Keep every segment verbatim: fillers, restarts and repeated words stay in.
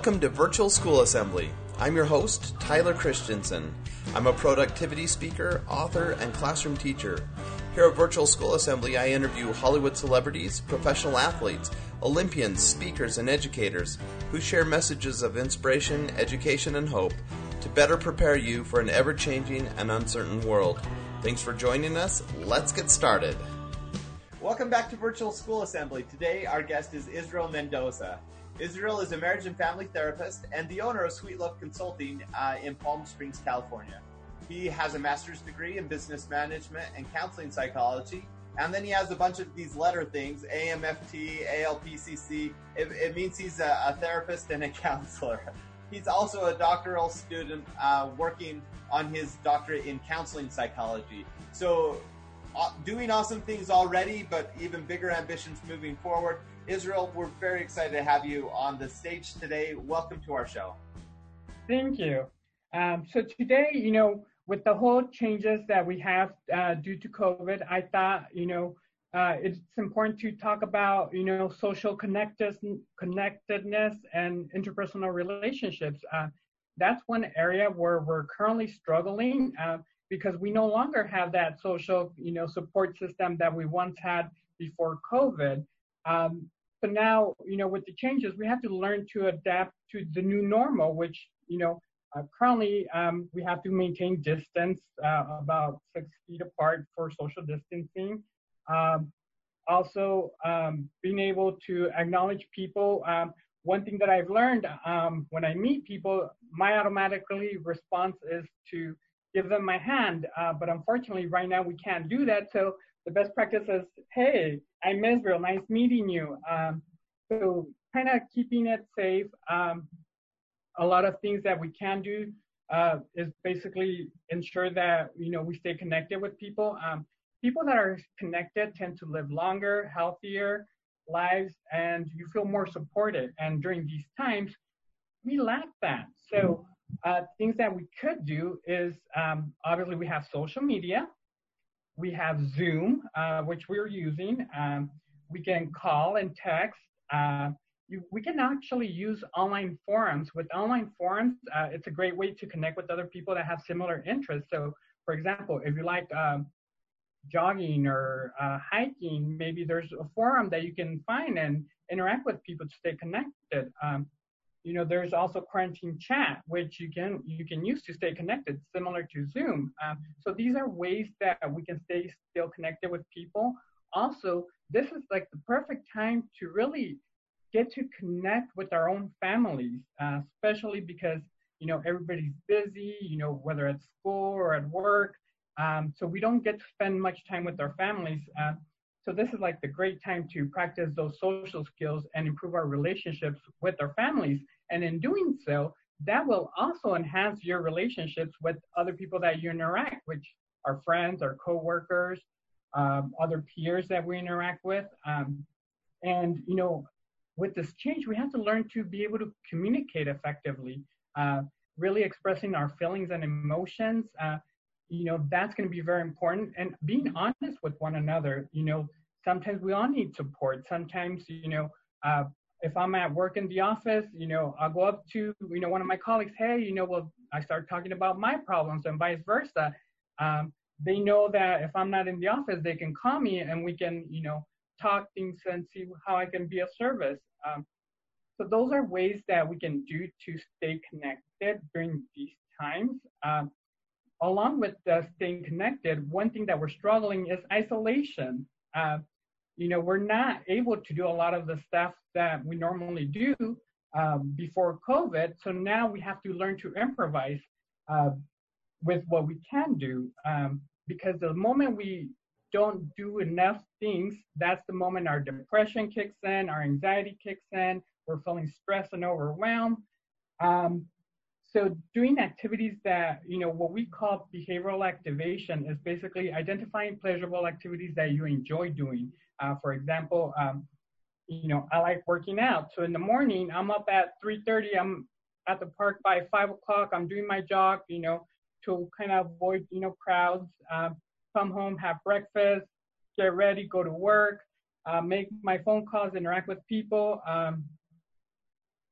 Welcome to Virtual School Assembly. I'm your host, Tyler Christensen. I'm a productivity speaker, author, and classroom teacher. Here at Virtual School Assembly, I interview Hollywood celebrities, professional athletes, Olympians, speakers, and educators who share messages of inspiration, education, and hope to better prepare you for an ever-changing and uncertain world. Thanks for joining us. Let's get started. Welcome back to Virtual School Assembly. Today, our guest is Israel Mendoza. Israel is a marriage and family therapist and the owner of Sweet Love Consulting uh, in Palm Springs, California. He has a master's degree in business management and counseling psychology, and then he has a bunch of these letter things, A M F T, A L P C C. It, it means he's a, a therapist and a counselor. He's also a doctoral student uh, working on his doctorate in counseling psychology. So uh, doing awesome things already, but even bigger ambitions moving forward. Israel, we're very excited to have you on the stage today. Welcome to our show. Thank you. Um, so today, you know, with the whole changes that we have uh, due to COVID, I thought, you know, uh, it's important to talk about, you know, social connectedness, connectedness and interpersonal relationships. Uh, that's one area where we're currently struggling uh, because we no longer have that social, you know, support system that we once had before COVID. Um, So now, you know, with the changes, we have to learn to adapt to the new normal, which, you know, uh, currently um, we have to maintain distance uh, about six feet apart for social distancing. Um, also, um, being able to acknowledge people. Um, one thing that I've learned um, when I meet people, my automatically response is to give them my hand. Uh, but unfortunately, right now we can't do that. So the best practice is, hey, I'm Israel, nice meeting you. Um, so kind of keeping it safe. Um, a lot of things that we can do uh, is basically ensure that, you know, we stay connected with people. Um, people that are connected tend to live longer, healthier lives, and you feel more supported. And during these times, we lack that. So uh, things that we could do is, um, obviously we have social media. We have Zoom, uh, which we're using. Um, we can call and text. Uh, you, we can actually use online forums. With online forums, uh, it's a great way to connect with other people that have similar interests. So, for example, if you like um, jogging or uh, hiking, maybe there's a forum that you can find and interact with people to stay connected. Um, You know, there's also quarantine chat, which you can you can use to stay connected, similar to Zoom. Um, so these are ways that we can stay still connected with people. Also, this is like the perfect time to really get to connect with our own families, uh, especially because, you know, everybody's busy, you know, whether at school or at work. Um, so we don't get to spend much time with our families. Uh, So this is like the great time to practice those social skills and improve our relationships with our families. And in doing so, that will also enhance your relationships with other people that you interact, which are friends, our coworkers, um, other peers that we interact with. Um, and, you know, with this change, we have to learn to be able to communicate effectively, uh, really expressing our feelings and emotions. Uh, you know, that's going to be very important. And being honest with one another, you know, sometimes we all need support. Sometimes, you know, uh, if I'm at work in the office, you know, I'll go up to, you know, one of my colleagues, hey, you know, well, I start talking about my problems and vice versa. Um, they know that if I'm not in the office, they can call me and we can, you know, talk things and see how I can be of service. Um, so those are ways that we can do to stay connected during these times. Um, Along with uh, staying connected, one thing that we're struggling is isolation. Uh, you know, we're not able to do a lot of the stuff that we normally do um, before COVID. So now we have to learn to improvise uh, with what we can do. Um, because the moment we don't do enough things, that's the moment our depression kicks in, our anxiety kicks in, we're feeling stressed and overwhelmed. Um, So doing activities that, you know, what we call behavioral activation is basically identifying pleasurable activities that you enjoy doing. Uh, for example, um, you know, I like working out. So in the morning, I'm up at three thirty, I'm at the park by five o'clock, I'm doing my jog, you know, to kind of avoid, you know, crowds, uh, come home, have breakfast, get ready, go to work, uh, make my phone calls, interact with people. Um,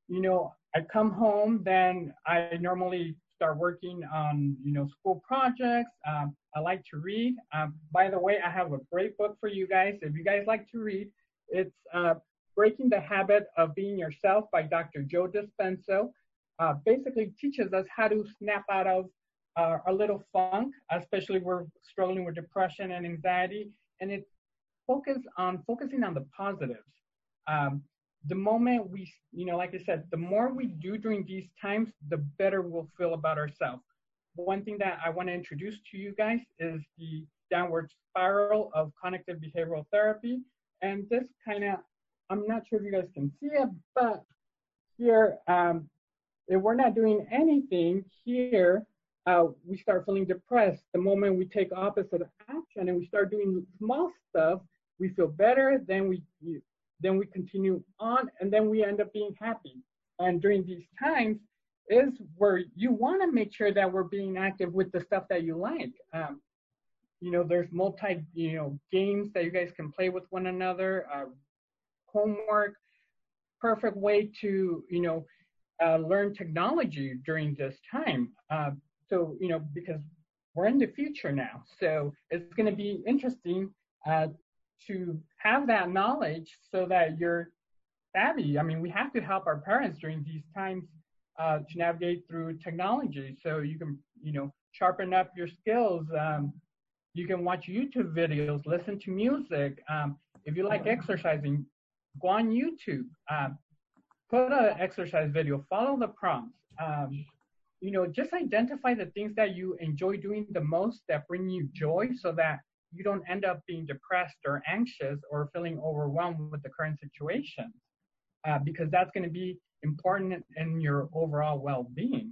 you know, I come home, then I normally start working on, you know, school projects. Um, I like to read. Um, by the way, I have a great book for you guys. If you guys like to read, it's uh, Breaking the Habit of Being Yourself by Doctor Joe Dispenza. Uh, basically teaches us how to snap out of uh, a little funk, especially we're struggling with depression and anxiety. And it focus on focusing on the positives. Um, the moment we, you know, like I said, the more we do during these times, the better we'll feel about ourselves. One thing that I want to introduce to you guys is the downward spiral of cognitive behavioral therapy. And this kind of, I'm not sure if you guys can see it, but here, um, if we're not doing anything here, uh, we start feeling depressed. The moment we take opposite action and we start doing small stuff, we feel better, then we then we continue on, and then we end up being happy. And during these times is where you want to make sure that we're being active with the stuff that you like. Um, you know, there's multi, you know, games that you guys can play with one another, uh, homework, perfect way to, you know, uh, learn technology during this time. Uh, so, you know, because we're in the future now. So it's going to be interesting uh, to have that knowledge so that you're savvy. I mean, we have to help our parents during these times uh, to navigate through technology. So you can, you know, sharpen up your skills. Um, you can watch YouTube videos, listen to music. Um, if you like exercising, go on YouTube, um, put an exercise video, follow the prompts. Um, you know, just identify the things that you enjoy doing the most that bring you joy so that you don't end up being depressed or anxious or feeling overwhelmed with the current situation, uh, because that's going to be important in your overall well-being.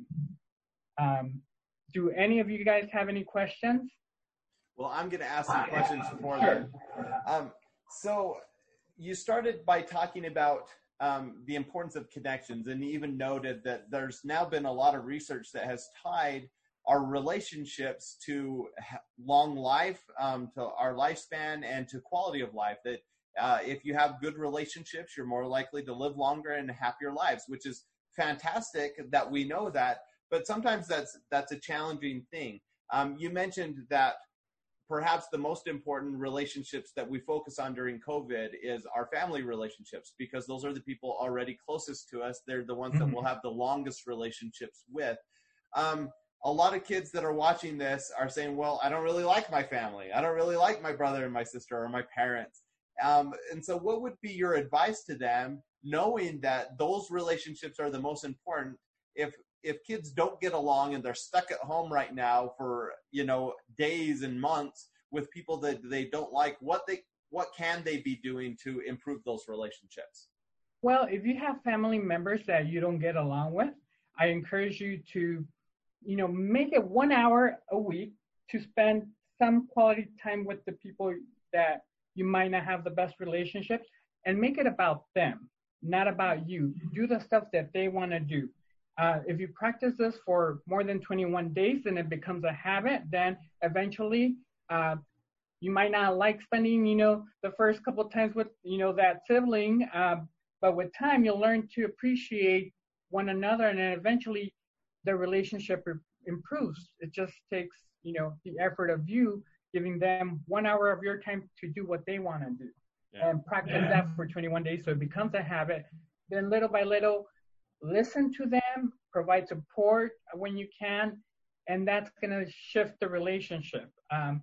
Um, do any of you guys have any questions? Well, I'm going to ask some questions for them. Um, so you started by talking about um, the importance of connections, and even noted that there's now been a lot of research that has tied our relationships to long life, um, to our lifespan, and to quality of life. That uh, if you have good relationships, you're more likely to live longer and happier lives, which is fantastic that we know that. But sometimes that's that's a challenging thing. Um, you mentioned that perhaps the most important relationships that we focus on during COVID is our family relationships, because those are the people already closest to us. They're the ones mm-hmm. that we'll have the longest relationships with. Um, a lot of kids that are watching this are saying, well, I don't really like my family. I don't really like my brother and my sister or my parents. Um, and so what would be your advice to them, knowing that those relationships are the most important? If if kids don't get along and they're stuck at home right now for, you know, days and months with people that they don't like, what they what can they be doing to improve those relationships? Well, if you have family members that you don't get along with, I encourage you to, you know, make it one hour a week to spend some quality time with the people that you might not have the best relationships, and make it about them, not about you. Do the stuff that they want to do. Uh, if you practice this for more than twenty-one days and it becomes a habit, then eventually uh, you might not like spending, you know, the first couple of times with, you know, that sibling. Uh, but with time, you'll learn to appreciate one another, and then eventually the relationship re- improves. It just takes, you know, the effort of you giving them one hour of your time to do what they want to do. Yeah. And practice yeah. that for twenty-one days so it becomes a habit. Then little by little, listen to them, provide support when you can, and that's going to shift the relationship. Um,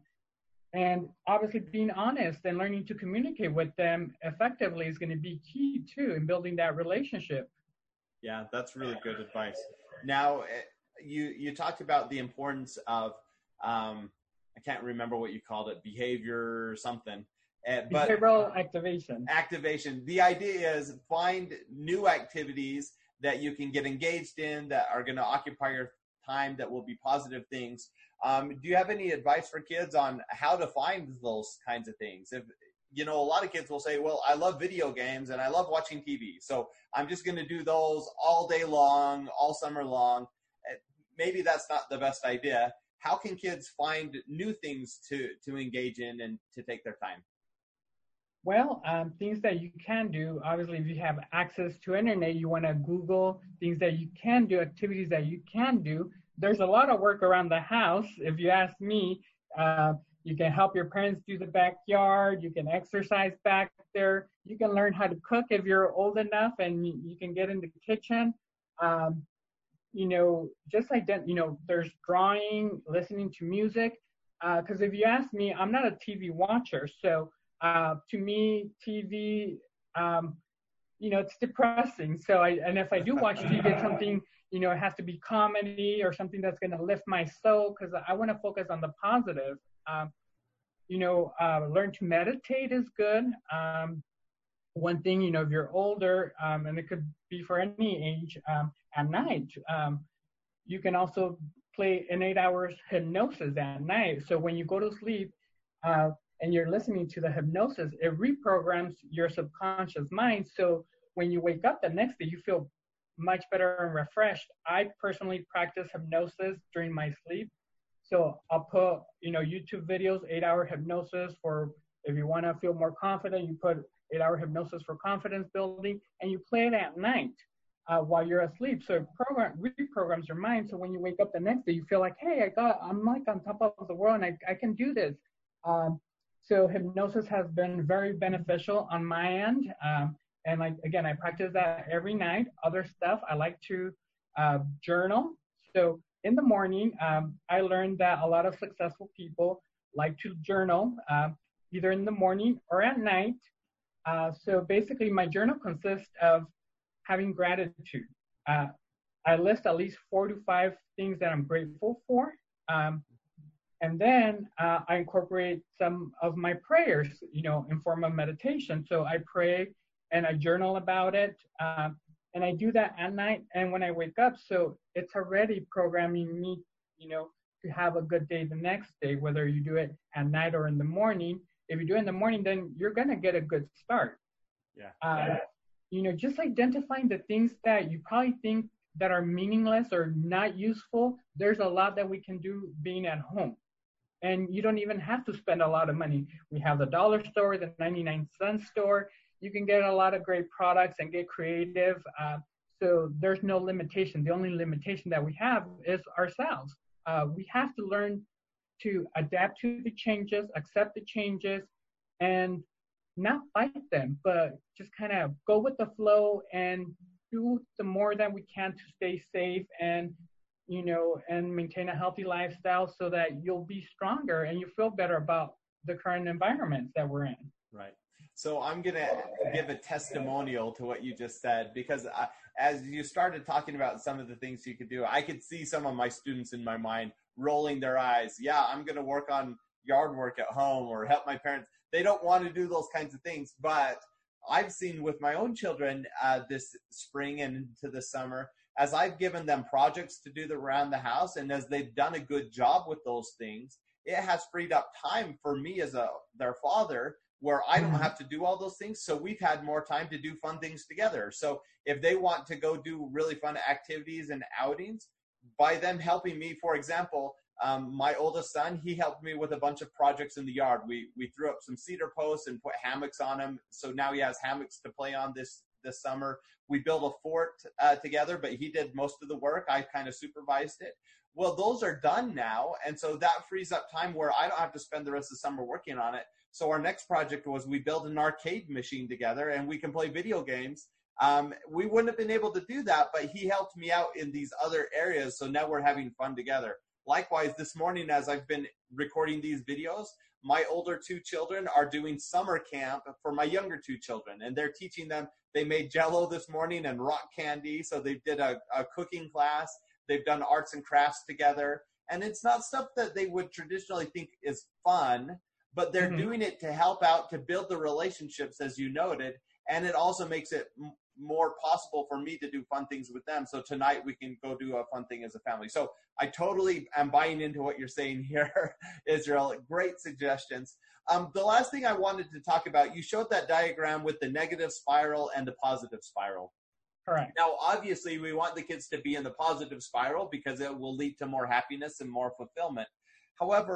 and obviously being honest and learning to communicate with them effectively is going to be key too in building that relationship. Yeah, that's really good advice. Now, you you talked about the importance of, um, I can't remember what you called it, behavior or something. Uh, but Behavioral activation. Activation. The idea is find new activities that you can get engaged in that are going to occupy your time, that will be positive things. Um, do you have any advice for kids on how to find those kinds of things? If, you know, a lot of kids will say, well, I love video games and I love watching T V, so I'm just going to do those all day long, all summer long. Maybe that's not the best idea. How can kids find new things to, to engage in and to take their time? Well, um, things that you can do, obviously, if you have access to internet, you want to Google things that you can do, activities that you can do. There's a lot of work around the house. If you ask me, uh, you can help your parents do the backyard. You can exercise back there. You can learn how to cook if you're old enough, and you, you can get in the kitchen. Um, you know, just ident- you know, there's drawing, listening to music. Because uh, if you ask me, I'm not a T V watcher, so uh, to me, T V, um, you know, it's depressing. So I, and if I do watch T V, it's something, you know, it has to be comedy or something that's going to lift my soul, because I want to focus on the positive. Um, you know, uh, learn to meditate is good. Um, one thing, you know, if you're older, um, and it could be for any age, um, at night, um, you can also play an eight hours hypnosis at night. So when you go to sleep, uh, and you're listening to the hypnosis, it reprograms your subconscious mind. So when you wake up the next day, you feel much better and refreshed. I personally practice hypnosis during my sleep. So I'll put, you know, YouTube videos, eight hour hypnosis for, if you want to feel more confident, you put eight hour hypnosis for confidence building, and you play it at night uh, while you're asleep. So it program, reprograms your mind. So when you wake up the next day, you feel like, hey, I got, I'm like on top of the world, and I, I can do this. Um, so hypnosis has been very beneficial on my end. Um, and like, again, I practice that every night. Other stuff, I like to uh, journal. So in the morning, um, I learned that a lot of successful people like to journal uh, either in the morning or at night. Uh, so basically, my journal consists of having gratitude. Uh, I list at least four to five things that I'm grateful for. Um, and then uh, I incorporate some of my prayers, you know, in form of meditation. So I pray and I journal about it. Um, and I do that at night and when I wake up. So it's already programming me, you know, to have a good day the next day, whether you do it at night or in the morning. If you do it in the morning, then you're going to get a good start. Yeah. Uh, yeah. You know, just identifying the things that you probably think that are meaningless or not useful. There's a lot that we can do being at home. And you don't even have to spend a lot of money. We have the dollar store, the ninety-nine cent store. You can get a lot of great products and get creative. Uh, so there's no limitation. The only limitation that we have is ourselves. Uh, we have to learn to adapt to the changes, accept the changes, and not fight them, but just kind of go with the flow and do the more that we can to stay safe and, you know, and maintain a healthy lifestyle so that you'll be stronger and you feel better about the current environments that we're in. Right. So I'm going to give a testimonial to what you just said, because I, as you started talking about some of the things you could do, I could see some of my students in my mind rolling their eyes. Yeah, I'm going to work on yard work at home or help my parents. They don't want to do those kinds of things, but I've seen with my own children uh, this spring and into the summer, as I've given them projects to do around the house, and as they've done a good job with those things, it has freed up time for me as a their father, where I don't have to do all those things. So we've had more time to do fun things together. So if they want to go do really fun activities and outings, by them helping me, for example, um, my oldest son, he helped me with a bunch of projects in the yard. We we threw up some cedar posts and put hammocks on them. So now he has hammocks to play on this this summer. We built a fort uh, together, but he did most of the work. I kind of supervised it. Well, those are done now. And so that frees up time where I don't have to spend the rest of the summer working on it. So our next project was we built an arcade machine together and we can play video games. Um, we wouldn't have been able to do that, but he helped me out in these other areas. So now we're having fun together. Likewise, this morning, as I've been recording these videos, my older two children are doing summer camp for my younger two children. And they're teaching them, they made Jell-O this morning and rock candy. So they did a, a cooking class. They've done arts and crafts together. And it's not stuff that they would traditionally think is fun, but they're mm-hmm. doing it to help out, to build the relationships, as you noted. And it also makes it m- more possible for me to do fun things with them. So tonight we can go do a fun thing as a family. So I totally am buying into what you're saying here, Israel. Great suggestions. Um, the last thing I wanted to talk about, you showed that diagram with the negative spiral and the positive spiral. Correct. Now, obviously, we want the kids to be in the positive spiral because it will lead to more happiness and more fulfillment. However,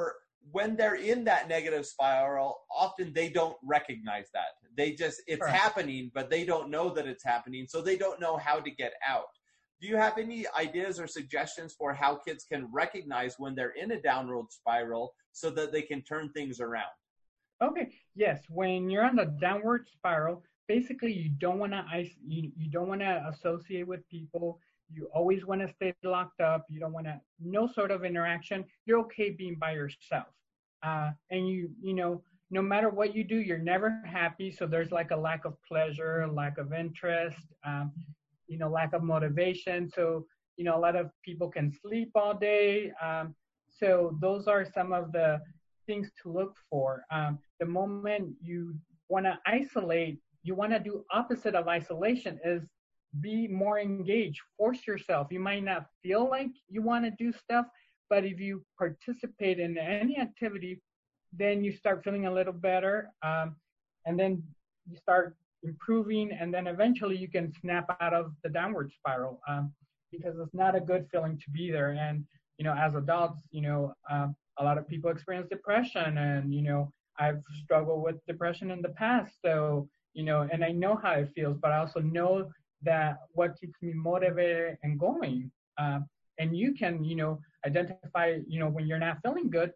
when they're in that negative spiral, often they don't recognize that. They just, it's Correct. happening, but they don't know that it's happening, so they don't know how to get out. Do you have any ideas or suggestions for how kids can recognize when they're in a downward spiral so that they can turn things around? Okay, yes. When you're on the downward spiral, basically you don't want to you, you don't want to associate with people. You always want to stay locked up. You don't want to no sort of interaction. You're okay being by yourself. Uh, and you you know no matter what you do, you're never happy. So there's like a lack of pleasure, a lack of interest, um, you know, lack of motivation. So you know a lot of people can sleep all day. Um, so those are some of the things to look for. Um, the moment you want to isolate, you want to do opposite of isolation is be more engaged, force yourself. You might not feel like you want to do stuff, but if you participate in any activity, then you start feeling a little better. Um, and then you start improving, and then eventually you can snap out of the downward spiral um, because it's not a good feeling to be there. And, you know, as adults, you know, um, a lot of people experience depression, and, you know, I've struggled with depression in the past. So, you know, and I know how it feels, but I also know that what keeps me motivated and going. Uh, and you can, you know, identify, you know, when you're not feeling good,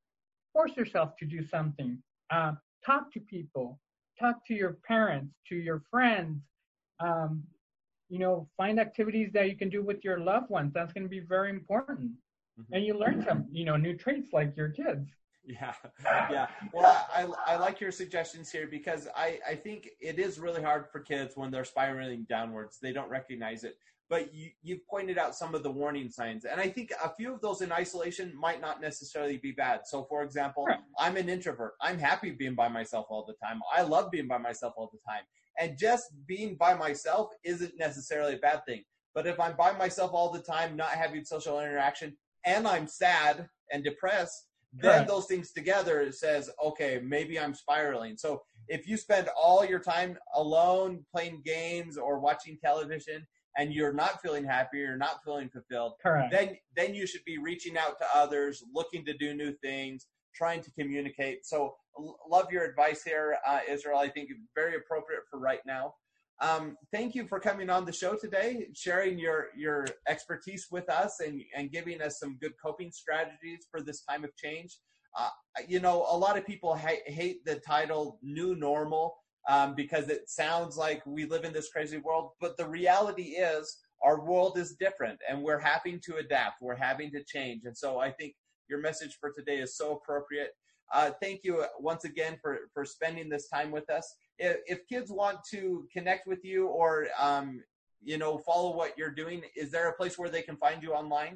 force yourself to do something. Uh, talk to people, talk to your parents, to your friends, um, you know, find activities that you can do with your loved ones. That's going to be very important. Mm-hmm. And you learn some, you know, new traits like your kids. Yeah, yeah. Well, I, I like your suggestions here because I, I think it is really hard for kids when they're spiraling downwards. They don't recognize it. But you, you've pointed out some of the warning signs. And I think a few of those in isolation might not necessarily be bad. So, for example, right. I'm an introvert. I'm happy being by myself all the time. I love being by myself all the time. And just being by myself isn't necessarily a bad thing. But if I'm by myself all the time, not having social interaction, and I'm sad and depressed, then right. those things together says, okay, maybe I'm spiraling. So if you spend all your time alone playing games or watching television and you're not feeling happy, you're not feeling fulfilled, Correct. then then you should be reaching out to others, looking to do new things, trying to communicate. So l- love your advice here, uh, Israel. I think very appropriate for right now. Um, thank you for coming on the show today, sharing your, your expertise with us and, and giving us some good coping strategies for this time of change. Uh, you know, a lot of people ha- hate the title New Normal um, because it sounds like we live in this crazy world. But the reality is our world is different and we're having to adapt. We're having to change. And so I think your message for today is so appropriate. Uh, thank you once again for, for spending this time with us. If, if kids want to connect with you or, um, you know, follow what you're doing, is there a place where they can find you online?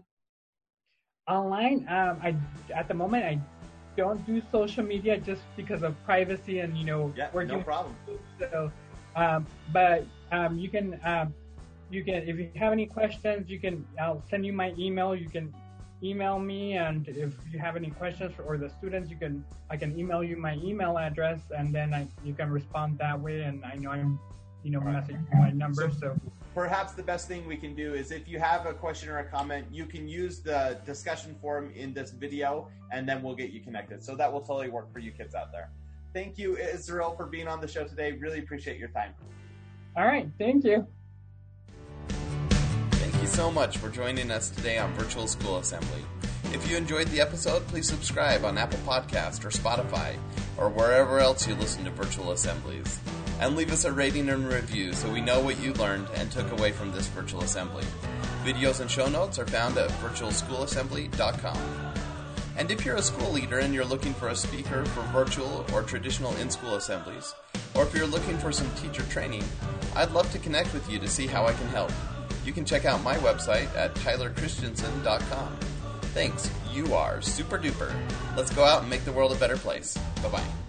Online, um, I at the moment I don't do social media just because of privacy and, you know, yeah, we're no doing problem. So, um, but um, you can um, you can if you have any questions, you can I'll send you my email. You can email me, and if you have any questions or the students, you can I can email you my email address, and then I, you can respond that way. And I know I'm, you know, right. messaging my number. So, so perhaps the best thing we can do is if you have a question or a comment, you can use the discussion forum in this video, and then we'll get you connected. So that will totally work for you kids out there. Thank you, Israel, for being on the show today. Really appreciate your time. All right, thank you. Thank you so much for joining us today on Virtual School Assembly. If you enjoyed the episode, please subscribe on Apple Podcast or Spotify or wherever else you listen to Virtual Assemblies. And leave us a rating and review so we know what you learned and took away from this Virtual Assembly. Videos and show notes are found at virtual school assembly dot com. And if you're a school leader and you're looking for a speaker for virtual or traditional in-school assemblies, or if you're looking for some teacher training, I'd love to connect with you to see how I can help. You can check out my website at tyler christensen dot com. Thanks. You are super duper. Let's go out and make the world a better place. Bye-bye.